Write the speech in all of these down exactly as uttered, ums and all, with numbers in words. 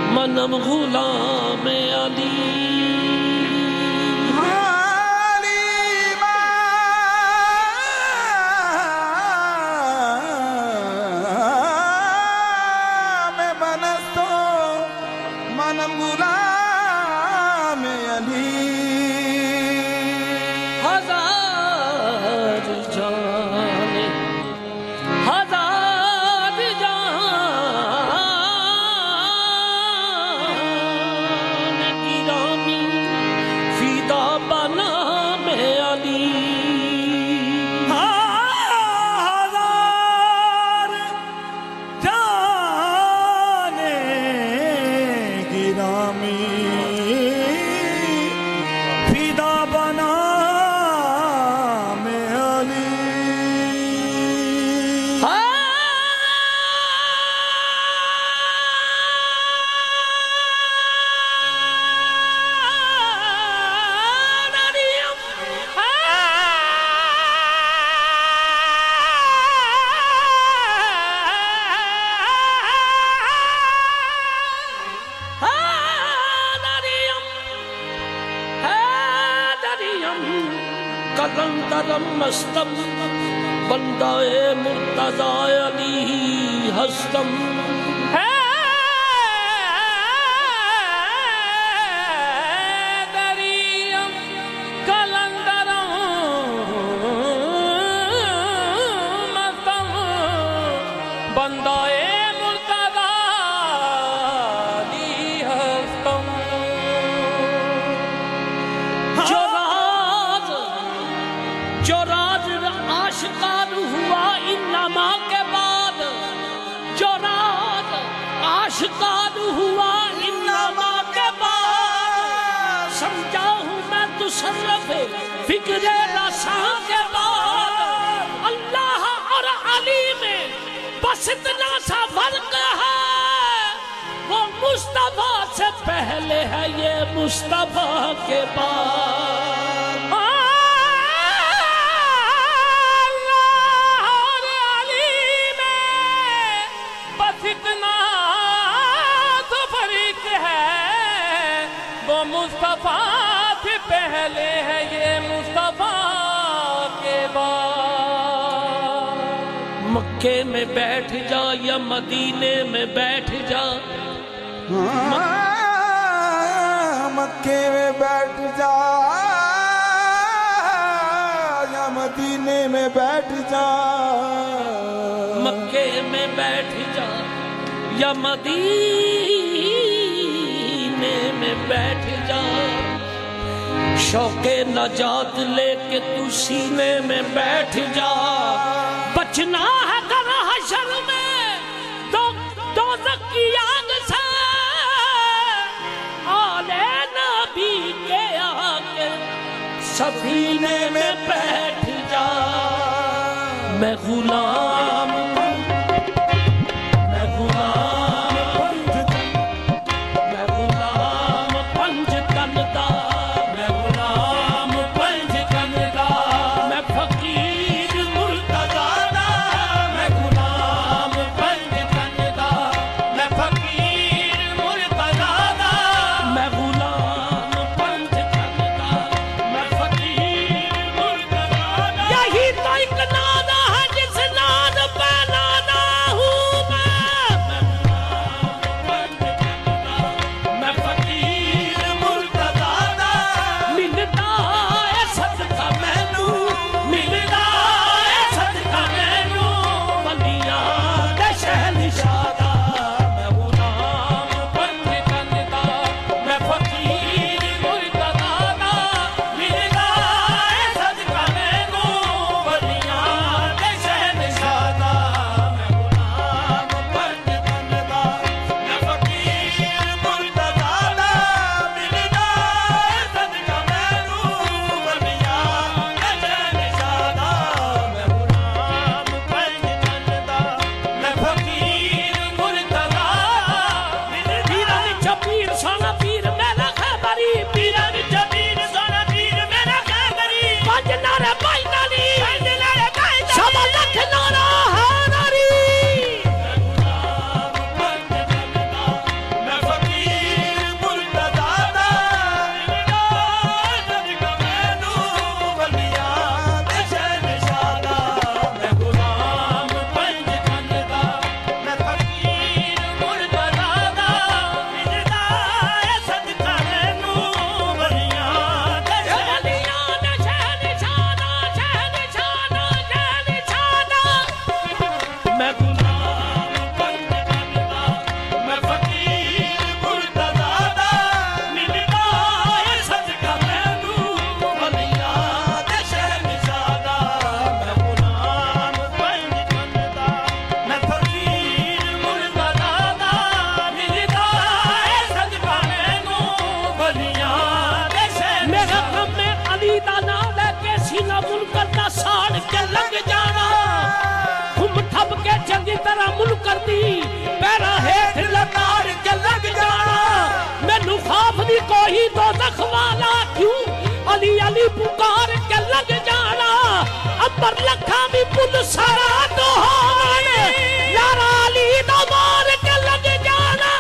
मनम गुलाम अली मनम गुलाम अली हजार जाने हजार जान की रानी फीदा बना में अली हजार जाने गिरामी फिदा बना में अली कलंदरम मस्तम बंदाए मुर्तजा अली हस्तम दरियम कलंदरम मस्तम बंदाए मुर्तजा अली हस्तम जो राज जो राज आशिकान हुआ इन्नमा के बाद जो राज आशिकान हुआ इन्नमा के बाद समझा हूँ मैं तुसर्रफ़े फिक्रे रसा के बाद अल्लाह और अली में बस इतना सा फर्क है वो मुस्तफा से पहले है ये मुस्तफा के बाद मुस्तफा से पहले है ये मुस्तफा के बाद मक्के में बैठ जा या मदीने में बैठ जा मक्के में बैठ जा या मदीने में बैठ जा मक्के में बैठ जा या मदीने में बैठ जा शौके नजात लेके तू सीने में बैठ जा बचना है कर हशर में दो दोज़ख की आग से आले नबी के आके सफीने में बैठ जा मैं गुलाम यही तो एक नादा है जिस नाद नहीं कोई तो रखवाला क्यों अली अली पुकार के लग जाना अपर लखा भी पुल सारा तो यारा अली तो मार के लग जाना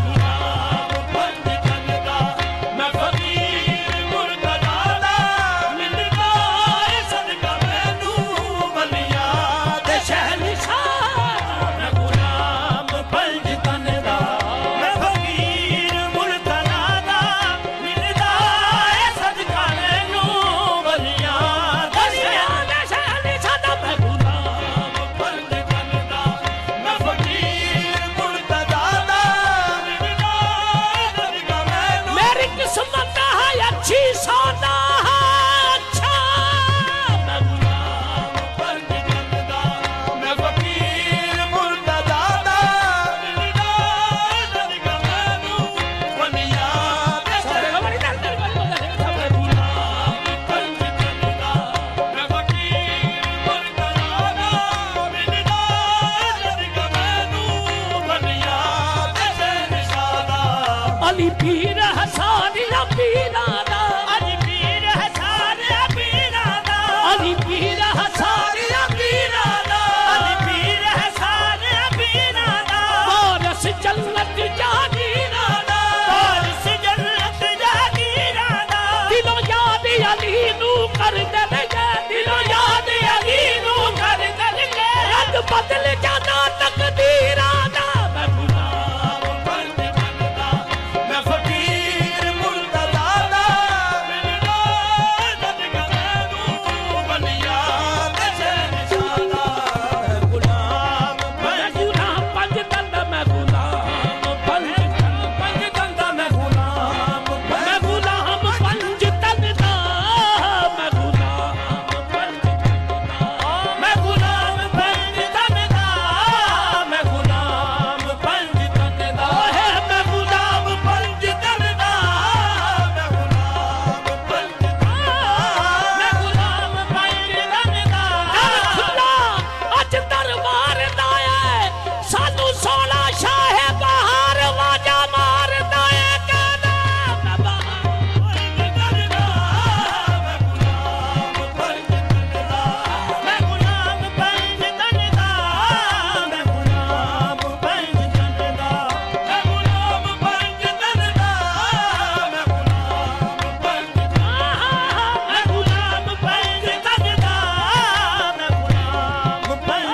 मैं फकीर मुर्तजा दा मिलदा सदका मैनू बलिया दे शहनशाह मैं गुलाम पंज तन दा मैं फकीर मुर्तजा दा मिलदा सदका मैनू बलिया दे शहनशाह मैं गुलाम पंज तन दा मैं फकीर मुर्तजा दा मिलदा सदका मैनू मेरी किस्मत है अच्छी सोना है अच्छा मैं गुलाम पंज तन दा मैं फकीर मुर्तजा दा मिलदा सदका मैनू बलिया दे मैं गुलाम पंज तन दा मैं फकीर मुर्तजा दा मिलदा सदका मैनू बलिया दे शहनशाह अली पीर हसन पीरा दा अली पीर हसन पीरा दा अली पीर हसन पीरा दा अली पीर हसन पीरा दा वारस जन्नत जागीरा दा वारस जन्नत जागीरा दा दिलो याद अली नू कर दे लगे दिलो याद अली नू कर दे लगे रंग बदल जाना तकदीरा दा मैं गुलाम पंज तन दा मैं फकीर मुर्तजा दा मिलदा सदका मैनू बलिया दे शहनशाह दा मैं गुलाम पंज तन दा मैं गुलाम पंज पंज तन दा मैं गुलाम मैं गुलाम पंज तन दा मैं गुलाम पंज तन दा मैं गुलाम पंज तन दा मैं गुलाम पंज तन दा है मैं गुलाम पंज तन दा मैं गुलाम पंज तन दा मैं गुलाम पंज तन दा खुदा अज दरबार दा है सानू सोना शाह बहार वाजा मारदा है कहना मैं बहार पंज तन दा मैं गुलाम पंज तन दा मैं गुलाम पंज तन दा मैं गुलाम पंज तन दा मैं गुलाम पंज तन दा मैं गुलाम पंज तन दा मैं गुलाम पंज तन दा मैं गुलाम पंज मैं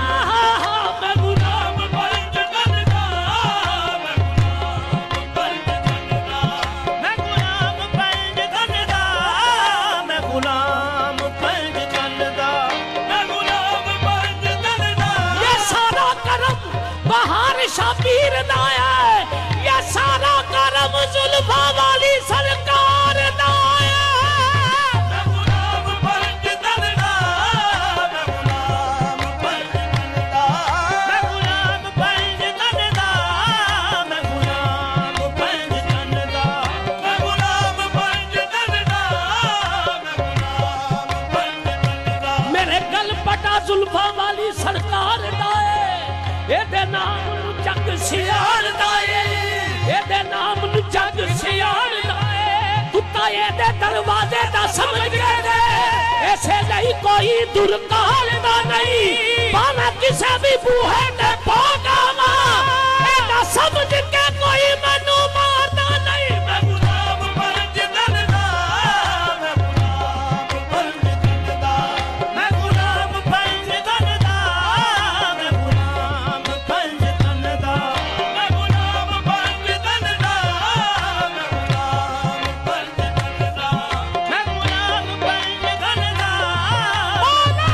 गुलाम पंज तन दा मैं गुलाम पंज तन दा मैं गुलाम पंज तन दा मैं गुलाम पंज तन दा मैं गुलाम पंज तन दा ये सारा करम बहार शाबीर दा है ये सारा करम जुल्फा वाली सरकार दा है मैं गुलाम पंज तन दा मैं गुलाम पंज तन दा मैं गुलाम पंज तन दा मैं गुलाम पंज तन दा मैं गुलाम पंज तन दा मैं गुलाम पंज तन दा मेरे गल पटा जुल्फा वाली सरकार दा है एदे नाम नू जग सियाणदा है एदे नाम नू जग सियाणदा है कुत्ता एदे दरवाजे दा समझ के दे ऐसे नहीं कोई दुरकाल दा नहीं भावे किसे भी बूहे ते पागावा एदा समझ के कोई मैनू मारदा नहीं मैं गुलाम पंज तन दा मैं गुलाम पंज तन दा मैं गुलाम पंज तन दा मैं गुलाम पंज तन दा मैं गुलाम पंज तन दा मैं गुलाम पंज तन दा मैं गुलाम पंज तन दा मौला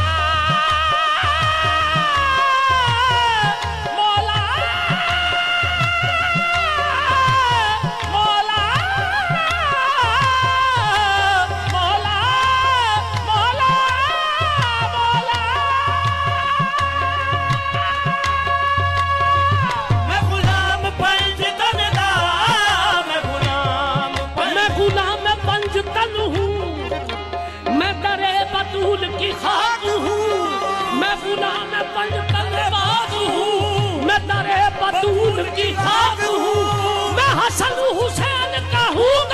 मौला बतूल की खाक हूँ मैं हसन हुसैन का हूँ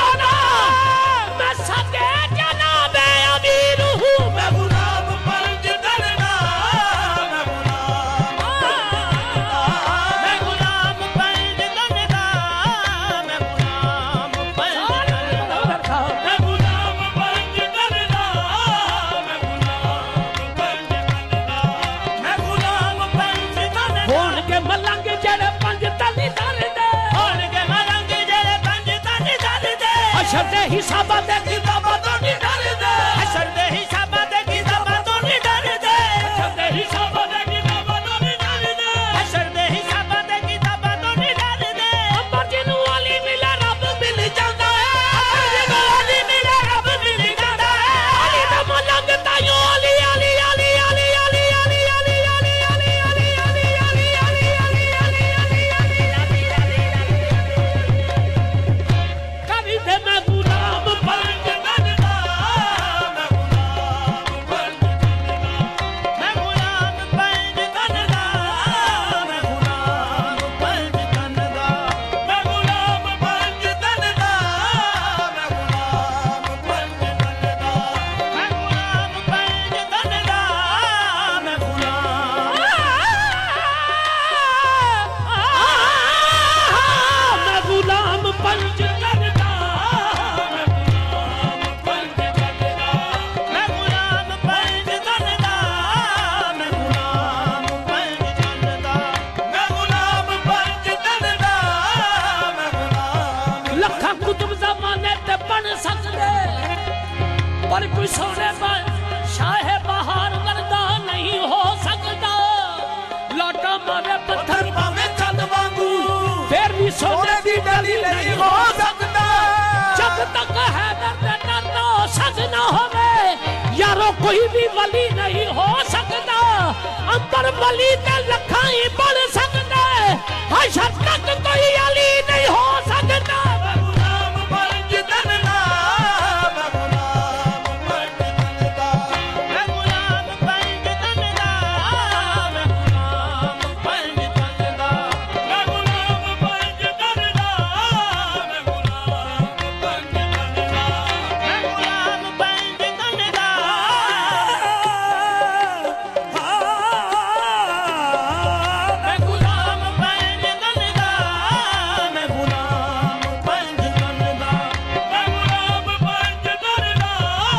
हशर दे हिसाबां दे किताबां तो नहीं डरदे हशर दे हिसाबां दे किताबां तो नहीं डरदे हशर दे हिसाबां दे किताबां तो नहीं डरदे हशर दे हिसाबां दे किताबां तो नहीं डरदे अंबर जिन्नू अली मिले रब मिल जांदा है अंबर जिन्नू अली मिले रब मिल जांदा है अली दा मलंग तायो अली अली अली अली अली अली अली अली अली अली अली अली अली अली कभी दे मैं गुलाम बन के बनदा मैं गुलाम बन के बनदा मैं गुलाम बन के बनदा मैं गुलाम बन के बनदा मैं गुलाम बन के बनदा मैं गुलाम बन के बनदा मैं गुलाम मैं गुलाम बन के बनदा मैं गुलाम बन के बनदा मैं गुलाम बन के बनदा मैं गुलाम बन के बनदा मैं गुलाम बन के बनदा मैं गुलाम लखा कुतुब ज़माने ते बन सकदे पर कोई सोने पर शाह बहार वर्दा नहीं हो सकता लाटा मारे पत्थर भाਵੇਂ ਚੰਦ ਵਾਂਗੂ फिर भी सोने ਸੋਨੇ ਦੀ ਡਲੀ ਨਹੀਂ ਹੋ ਸਕਦਾ जब तक है दर्द दर्द हो सकना होवे यारो कोई भी वली नहीं हो सकता अंबर वली ते लखा ही बन सकता हशर तक कोई अली नहीं हो सकता मैं गुलाम बन के बनदा मैं गुलाम बन के बनदा मैं गुलाम बन के बनदा मैं गुलाम बन के बनदा मैं गुलाम बन के बनदा मैं गुलाम बन के बनदा मैं गुलाम बन के बनदा मैं गुलाम बन के बनदा मैं गुलाम बन के बनदा मैं गुलाम बन के बनदा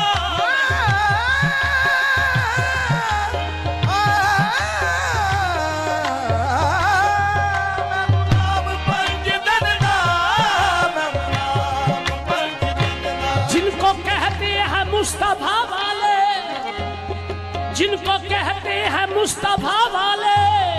गुलाम बन के बनदा मैं गुलाम बन के बनदा जिनको कहते हैं मुस्तफा वाले जिनको कहते हैं मुस्तफा वाले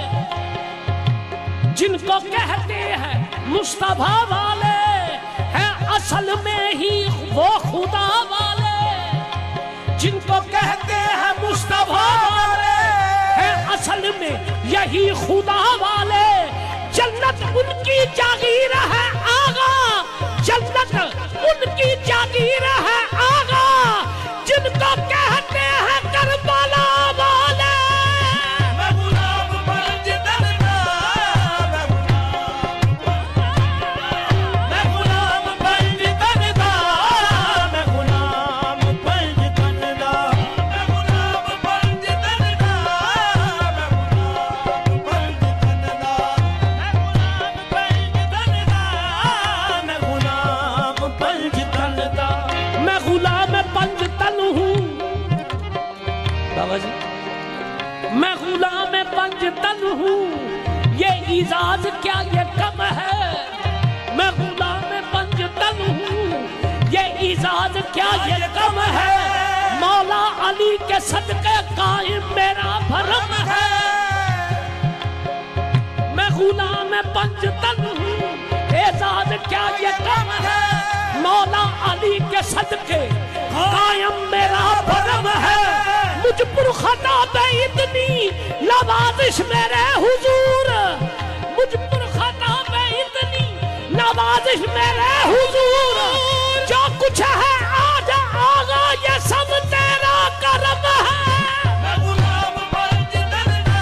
जिनको कहते हैं मुस्तफा वाले हैं असल में ही वो खुदा वाले जिनको कहते हैं मुस्तफा वाले हैं असल में यही खुदा वाले जन्नत उनकी जागीर है आगा जन्नत उनकी जागीर है आगा जिनको कहते हैं करबला वाले मैं गुलाम बन के बनदा मैं गुलाम बन के बनदा मैं गुलाम बन के बनदा मैं गुलाम बन के बनदा मैं गुलाम बन के बनदा मैं गुलाम बन के बनदा मैं गुलाम बन के बनदा मैं गुलाम पंजतन हूँ बाबा जी मैं गुलाम पंजतन हूँ ये इजाज क्या ये कम है मैं गुलाम पंजतन हूँ ये इजाज क्या ये कम है मौला अली के सदके कायम मेरा भरम है मैं गुलाम पंजतन हूँ एजाज क्या ये कम है मौला अली के सदके कायम मेरा भरम है मुझ पर खता पे इतनी नवाजिश मेरे हुजूर मुझ पर खता पे इतनी नवाजिश मेरे हुजूर जो कुछ है आज आगा ये सब तेरा करम है मैं गुलाम बन के बनदा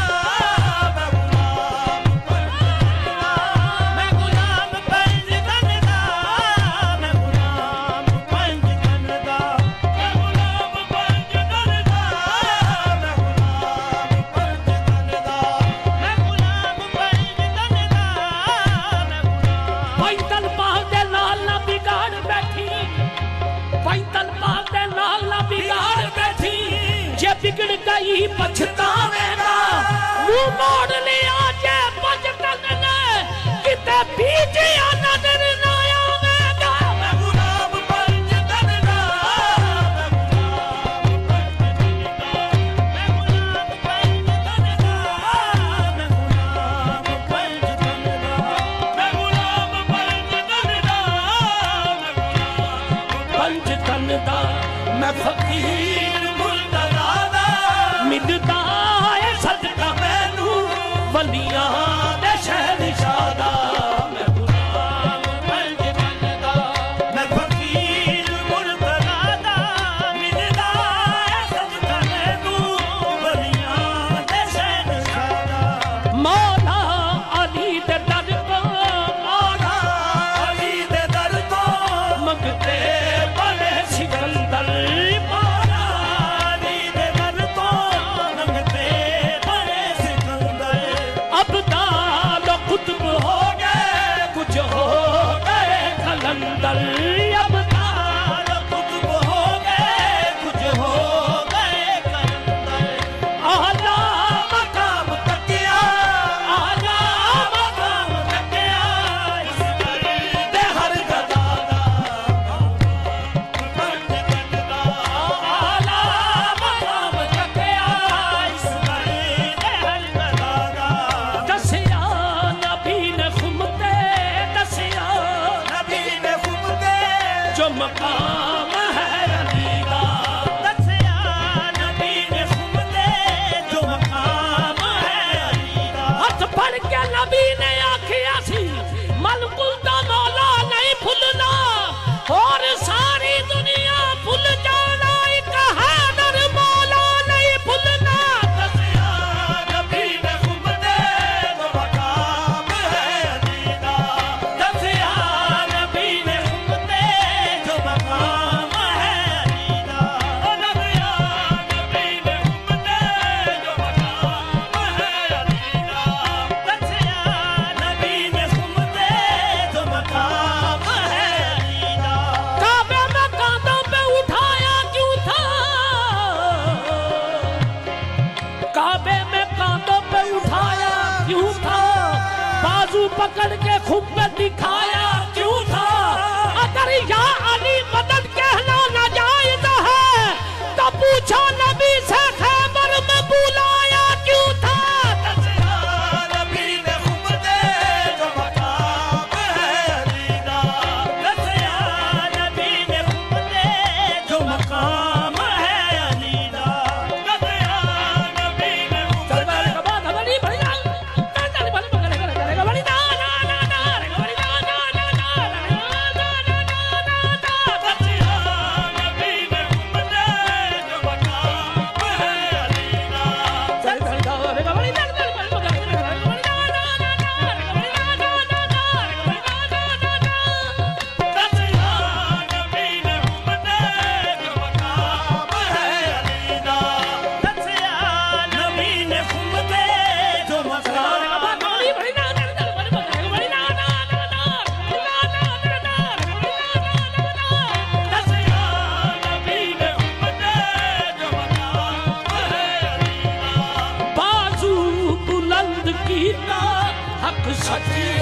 मैं गुलाम बन के बनदा मैं गुलाम बन के बनदा मैं गुलाम बन के बनदा मैं गुलाम बन के बनदा मैं गुलाम बन के बनदा मैं गुलाम पैदल पाल दे लाल ना बिगाड़ बैठी पैदल पाल दे लाल ना बिगाड़ बैठी जे बिगड़ गई पछतावेगा मुंह मोड़ लिया जे बचतन ने किते बीजे नजर ना आवेगा मैं गुलाम बन मैं फकीर मुर्तज़ा दा मिलदा है सदका मैनू वलियां दे शहंशाह दा मैं गुलाम पंज तन दा मैं फकीर मुर्तज़ा दा मिलदा है सदका मैनू वलियां दे शहंशाह दा मौला अली दे दर तो मौला अली दे दर तो मंगते बड़े सिकंदर मौला अली दे दर तो मंगते बड़े सिकंदर अब्दाल कुतुब हो गए कुछ हो गए कलंदर अब्दाल कुतुब हो गए कुछ हो गए कलंदर आला मकाम तकिया आला मकाम तकिया इस घर दे हर गदा दा पंज तन दा आला मकाम तकिया इस घर दे हर गदा दा दसिया नबी ने खुमते दसिया नबी ने फुमते जो मकाम है अली दा दसिया नबी ने फुमते जो मकाम है अली दा हथ फड़ के नबी ने आखिया सी मलकुल दा मौला नहीं भुलना और सारी दुनिया भुल जाना एक हैदर मौला नहीं भुलना दसिया नबी ने फुमते जो मकाम है अली दा दसिया नबी ने फुमते जो मकाम है अली दा दसिया नबी ने फुमते जो मकाम है अली दा दसिया नबी ने फुमते जो मकाम है अली दा काबे में कांधों पे उठाया क्यों था काबे में कांधों पे उठाया क्यों था बाजू पकड़ के खुद पे दिखाया क्यों था अगर या अली मदद कहना नाजायज है तो पूछो नबी से खैबर में बुलाया क्यों था दसिया नबी ने फुमते जो मकाम है अली दा दसिया नबी ने फुमते जो मकाम है अली दा दसिया नबी ने चल फुमते मेरे कबाद हमारी बड़ी ना चल चल बड़ी बड़ी बड़ी बड़ी ना ना ना ना बड़ी ना ना ना ना दसिया नबी ने फुमते जो मकाम है अली दा चल चल बड़ी बड़ी ना ना बड़ी बड़ी ना ना ना दसिया नबी ने फुमते जो मकाम है अली दा दसिया नबी ने फुमते जो मकाम बड़ी बड़ी ना ना बड़ी बड़ी ना ना ना दसिया नबी ने फुमते जो मकाम है अली दा बाजू बुलंद कीता हक सच्ची